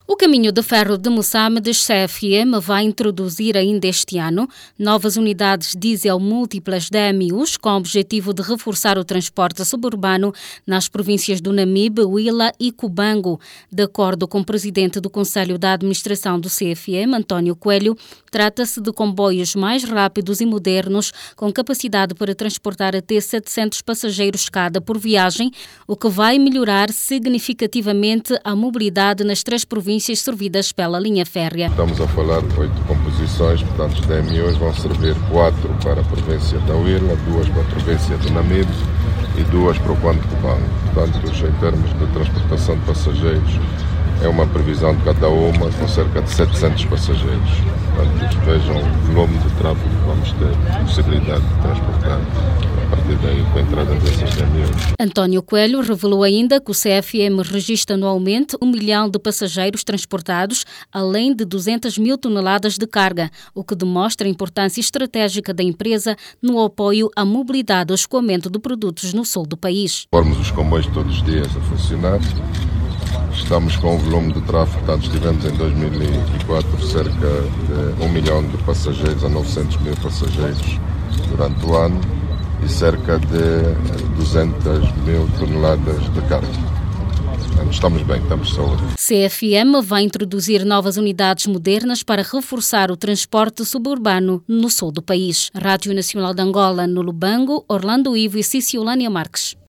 O caminho de ferro de Moçambique, CFM, vai introduzir ainda este ano novas unidades diesel múltiplas DMUs com o objetivo de reforçar o transporte suburbano nas províncias do Namibe, Huila e Cubango. De acordo com o presidente do Conselho da Administração do CFM, António Coelho, trata-se de comboios mais rápidos e modernos com capacidade para transportar até 700 passageiros cada por viagem, o que vai melhorar significativamente a mobilidade nas três províncias servidas pela linha férrea. Estamos a falar de 8 composições, portanto os DMUs vão servir 4 para a província da Huila, 2 para a província do Namibe e 2 para o Quanto Cubango. Portanto, em termos de transportação de passageiros, é uma previsão de cada uma com cerca de 700 passageiros. Portanto, vejam o volume de tráfego que vamos ter possibilidade de transportar a partir daí com a entrada dessas DMUs. António Coelho revelou ainda que o CFM registra anualmente 1 milhão de passageiros transportados, além de 200 mil toneladas de carga, o que demonstra a importância estratégica da empresa no apoio à mobilidade e ao escoamento de produtos no sul do país. Formos os comboios todos os dias a funcionar. Estamos com um volume de tráfego, portanto, tivemos em 2004 cerca de 1 milhão de passageiros a 900 mil passageiros durante o ano e cerca de 200 mil toneladas de carga. Portanto, estamos bem, estamos de saúde. CFM vai introduzir novas unidades modernas para reforçar o transporte suburbano no sul do país. Rádio Nacional de Angola, no Lubango, Orlando Ivo e Ciciolânia Marques.